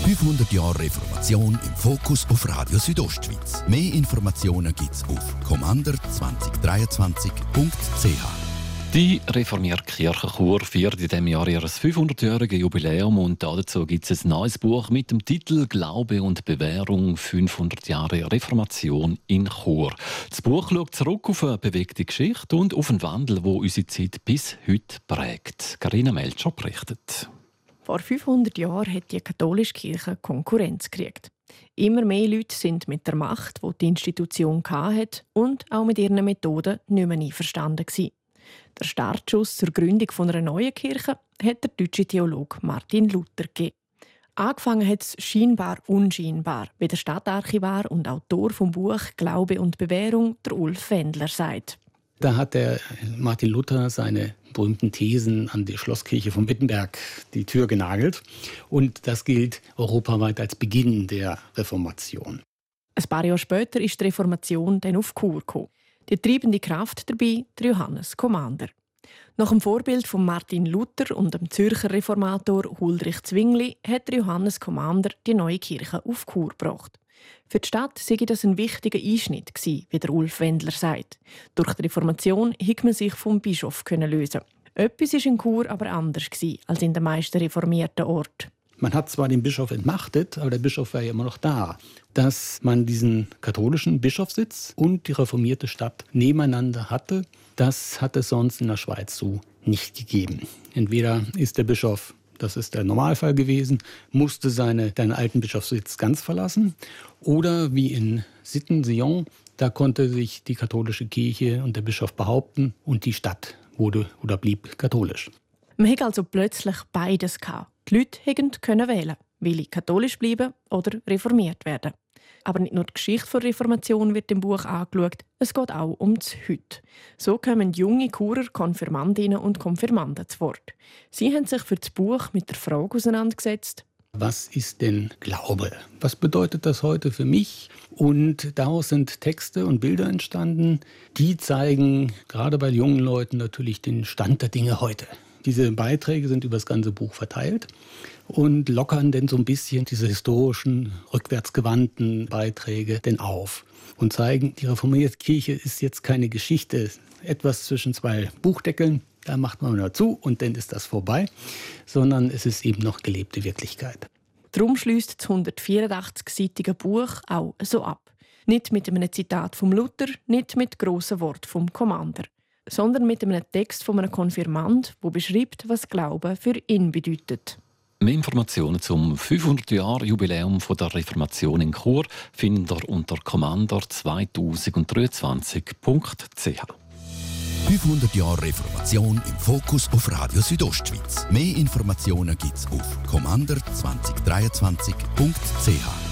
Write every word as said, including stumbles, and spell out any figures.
fünfhundert Jahre Reformation im Fokus auf Radio Südostschweiz. Mehr Informationen gibt's auf commander zwanzig dreiundzwanzig punkt c h. Die reformierte Kirche Chur feiert in diesem Jahr ihr fünfhundertjähriges Jubiläum und dazu gibt es ein neues Buch mit dem Titel «Glaube und Bewährung – fünfhundert Jahre Reformation in Chur». Das Buch schaut zurück auf eine bewegte Geschichte und auf einen Wandel, der unsere Zeit bis heute prägt. Carina Melcher berichtet. Vor fünfhundert Jahren hat die katholische Kirche Konkurrenz gekriegt. Immer mehr Leute sind mit der Macht, die die Institution hatte, und auch mit ihren Methoden nicht mehr einverstanden gewesen. Der Startschuss zur Gründung einer neuen Kirche hat der deutsche Theologe Martin Luther gegeben. Angefangen hat es scheinbar unscheinbar, wie der Stadtarchivar und Autor vom Buch «Glaube und Bewährung», der Ulf Wendler, sagt. Da hat der Martin Luther seine berühmten Thesen an die Schlosskirche von Wittenberg die Tür genagelt. Und das gilt europaweit als Beginn der Reformation. Ein paar Jahre später ist die Reformation dann auf Chur gekommen. Die treibende Kraft dabei der Johannes Commander. Nach dem Vorbild von Martin Luther und dem Zürcher Reformator Huldrych Zwingli hat der Johannes Commander die neue Kirche auf Chur gebracht. Für die Stadt sei das ein wichtiger Einschnitt gewesen, wie der Ulf Wendler sagt. Durch die Reformation konnte man sich vom Bischof lösen. Etwas war in Chur aber anders als in den meisten reformierten Orten. Man hat zwar den Bischof entmachtet, aber der Bischof war ja immer noch da. Dass man diesen katholischen Bischofssitz und die reformierte Stadt nebeneinander hatte, das hat es sonst in der Schweiz so nicht gegeben. Entweder ist der Bischof, das ist der Normalfall gewesen, musste seine, seinen alten Bischofssitz ganz verlassen. Oder wie in Sitten-Sion, da konnte sich die katholische Kirche und der Bischof behaupten und die Stadt wurde oder blieb katholisch. Man hatte also plötzlich beides gehabt. Die Leute konnten wählen, will ich katholisch bleiben oder reformiert werden. Aber nicht nur die Geschichte der Reformation wird im Buch angeschaut, es geht auch um das Heute. So kommen junge Churer Konfirmandinnen und Konfirmanden zu Wort. Sie haben sich für das Buch mit der Frage auseinandergesetzt: Was ist denn Glaube? Was bedeutet das heute für mich? Und daraus sind Texte und Bilder entstanden, die zeigen gerade bei jungen Leuten natürlich den Stand der Dinge heute. Diese Beiträge sind über das ganze Buch verteilt und lockern denn so ein bisschen diese historischen, rückwärtsgewandten Beiträge denn auf und zeigen, die reformierte Kirche ist jetzt keine Geschichte, etwas zwischen zwei Buchdeckeln, da macht man nur zu und dann ist das vorbei, sondern es ist eben noch gelebte Wirklichkeit. Darum schliesst das hundertvierundachtzig-seitige Buch auch so ab. Nicht mit einem Zitat vom Luther, nicht mit grossen Worten vom Commander, sondern mit einem Text von einem Konfirmand, der beschreibt, was Glauben für ihn bedeutet. Mehr Informationen zum fünfhundert Jahre Jubiläum der Reformation in Chur findet ihr unter commander zwanzig dreiundzwanzig punkt c h. fünfhundert Jahre Reformation im Fokus auf Radio Südostschweiz. Mehr Informationen gibt's auf commander zwanzig dreiundzwanzig punkt c h.